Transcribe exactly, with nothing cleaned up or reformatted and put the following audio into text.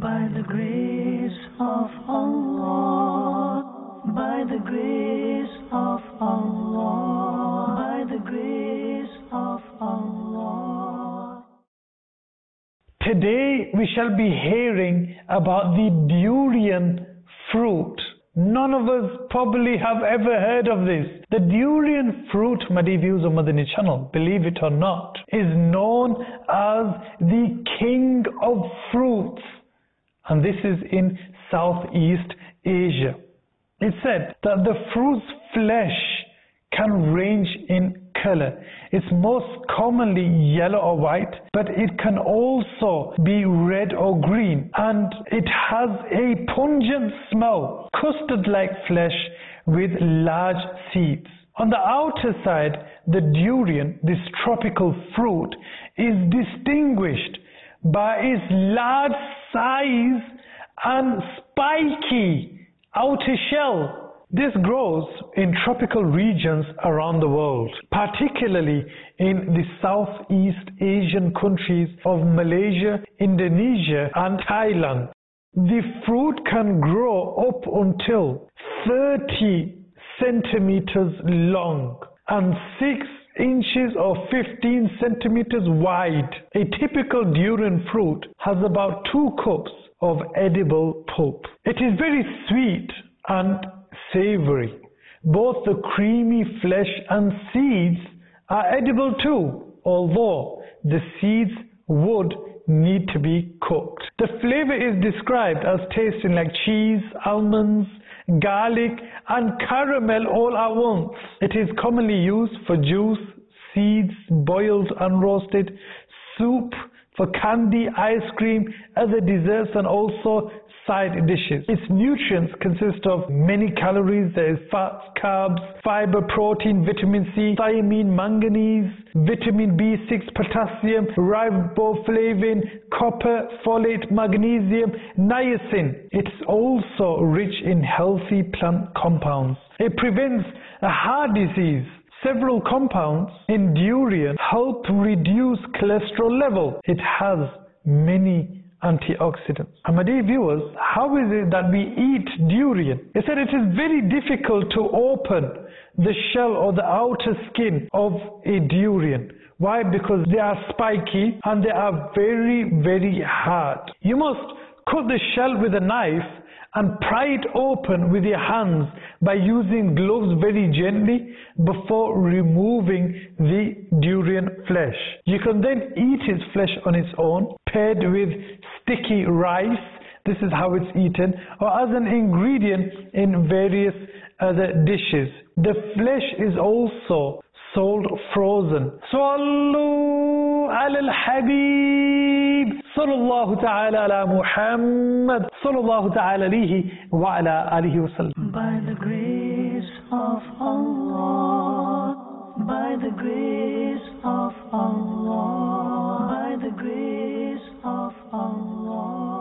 By the grace of Allah, by the grace of Allah, by the grace of Allah. Today we shall be hearing about the durian fruit. None of us probably have ever heard of this. The durian fruit, my dear viewers of Madani channel, believe it or not, is known as the king of fruits. And this is in Southeast Asia. It said that the fruit's flesh can range in color. It's most commonly yellow or white, but it can also be red or green, and it has a pungent smell, custard-like flesh with large seeds. On the outer side, the durian, this tropical fruit, is distinguished by its large size and spiky outer shell. This grows in tropical regions around the world, particularly in the Southeast Asian countries of Malaysia, Indonesia and Thailand. The fruit can grow up until thirty centimeters long and six inches or fifteen centimeters wide. A typical durian fruit has about two cups of edible pulp. It is very sweet and savory. Both the creamy flesh and seeds are edible too, although the seeds would need to be cooked. The flavor is described as tasting like cheese, almonds, garlic and caramel all at once. It is commonly used for juice, seeds, boiled and roasted, soup, for candy, ice cream, other desserts and also side dishes. Its nutrients consist of many calories. There is fats, carbs, fiber, protein, vitamin C, thiamine, manganese, vitamin B six, potassium, riboflavin, copper, folate, magnesium, niacin. It's also rich in healthy plant compounds. It prevents a heart disease. Several compounds in durian help reduce cholesterol level. It has many antioxidants. And my dear viewers, how is it that we eat durian? It said it is very difficult to open the shell or the outer skin of a durian. Why? Because they are spiky and they are very, very hard. You must cut the shell with a knife and pry it open with your hands by using gloves very gently before removing the durian flesh. You can then eat its flesh on its own, paired with sticky rice. This is how it's eaten, or as an ingredient in various other dishes. The flesh is also sold frozen. Sallu ala al-habib sallallahu ta'ala ala Muhammad sallallahu ta'ala alayhi wa ala alihi wa sallam. By the grace of Allah, by the grace of Allah, by the grace of Allah.